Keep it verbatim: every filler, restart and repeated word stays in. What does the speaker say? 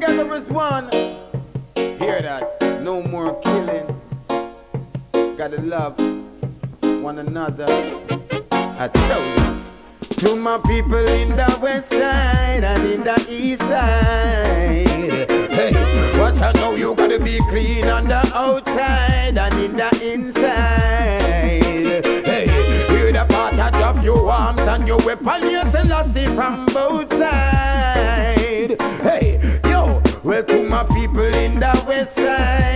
together as one. Hear that? No more killing. Gotta love one another. I tell you. To my people in the west side and in the east side. Hey, what I know, you gotta be clean on the outside and in the inside. Hey, hear the part I drop your arms and your weapon, you Selassie from both sides. Hey, yo, well to my people in the west side